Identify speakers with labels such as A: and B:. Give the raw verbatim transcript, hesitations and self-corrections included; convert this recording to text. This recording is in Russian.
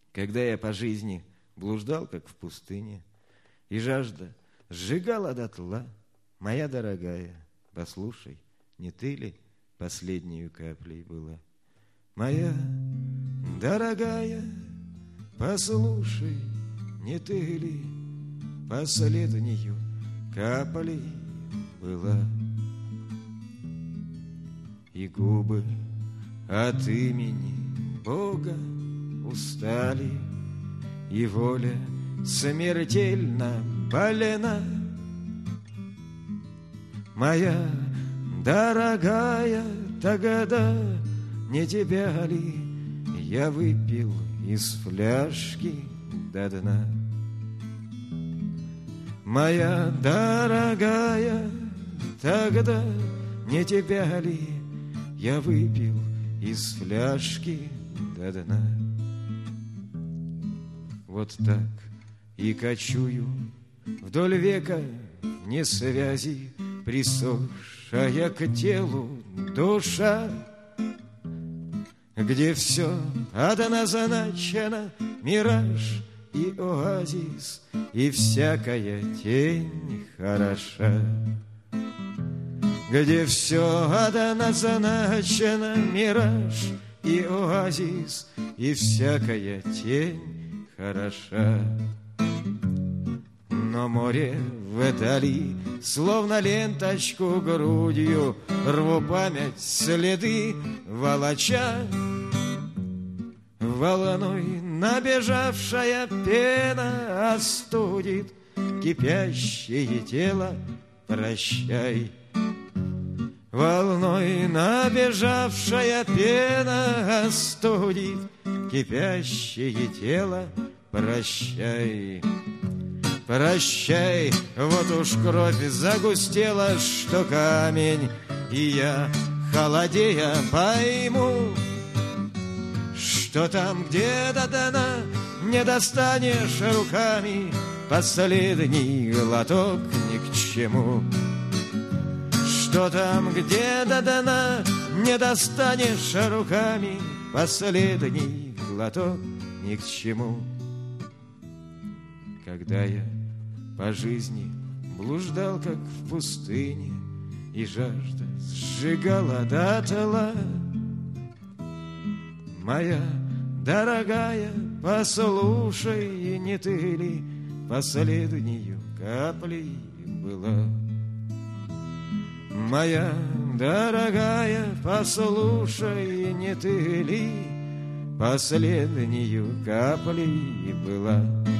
A: Когда я по жизни блуждал, как в пустыне, и жажда сжигала дотла, моя дорогая, послушай, не ты ли последнюю каплей была? Моя дорогая, послушай, не ты ли последнюю каплей была? И губы от имени Бога устали, и воля смертельно болена. Моя дорогая, тогда не тебя ли я выпил из фляжки до дна? Моя дорогая, тогда не тебя ли я выпил из фляжки до дна? Вот так и кочую вдоль века вне связи, присохшая к телу душа, где все однозначно, мираж и оазис, и всякая тень хороша. Где все однозначно, мираж и оазис, и всякая тень хороша. Но море вдали, словно ленточку грудью, рву память следы волоча. Волной набежавшая пена остудит кипящее тело, прощай. Волной набежавшая пена остудит кипящее тело, прощай. Прощай, вот уж кровь загустела, что камень, и я, холодея, пойму, что там где-то дна не достанешь руками, последний глоток ни к чему. Что там где-то дна не достанешь руками, последний глоток ни к чему. Когда я по жизни блуждал, как в пустыне, и жажда сжигала дотла, моя дорогая, послушай, не ты ли последнюю каплей была? Моя дорогая, послушай, не ты ли последнюю каплей была?